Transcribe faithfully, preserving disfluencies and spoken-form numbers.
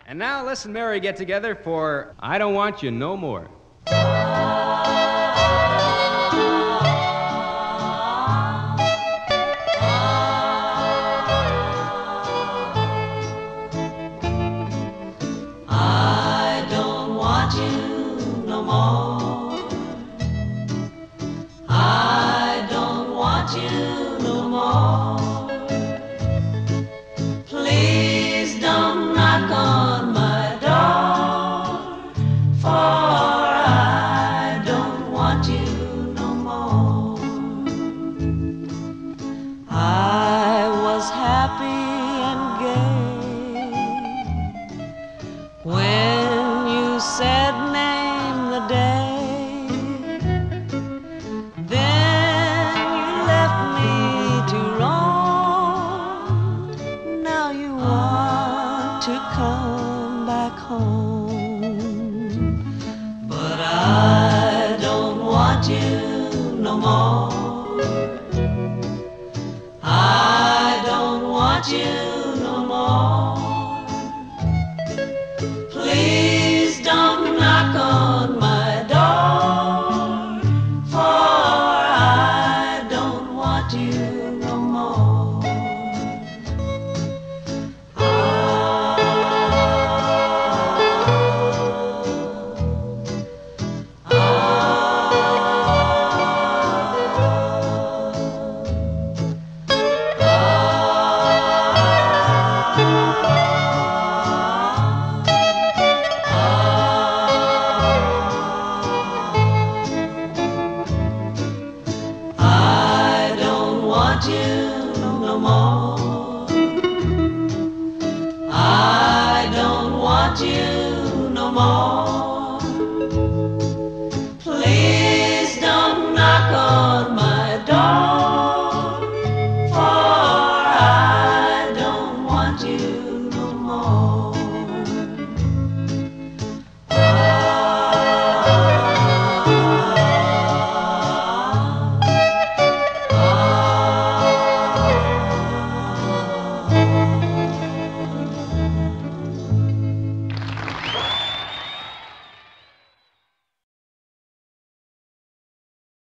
And now Les and Mary get together for I Don't Want You No More. I don't want you no more. I don't want you no more. Please don't knock on my door, for I don't want you no more. I was happy and gay when you said name the day. Then you left me to roam. Now you want to come back home. But I don't want you no more. I don't want you no more. Please don't knock on my door, for I don't want you no more. Ah, I don't want you no more. I don't want you no more.